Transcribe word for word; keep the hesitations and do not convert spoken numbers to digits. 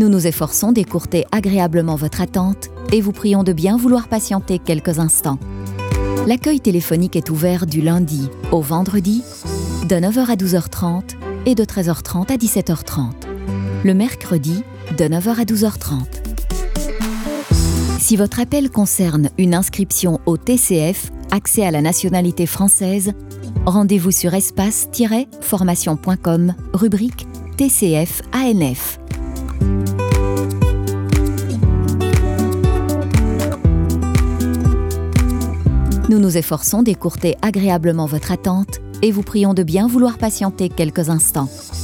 Nous nous efforçons d'écourter agréablement votre attente et vous prions de bien vouloir patienter quelques instants. L'accueil téléphonique est ouvert du lundi au vendredi de neuf heures à douze heures trente et de treize heures trente à dix-sept heures trente. Le mercredi de neuf heures à douze heures trente. Si votre appel concerne une inscription au T C F, accès à la nationalité française, rendez-vous sur espace tiret formation point com, rubrique T C F A N F. Nous nous efforçons d'écourter agréablement votre attente et vous prions de bien vouloir patienter quelques instants.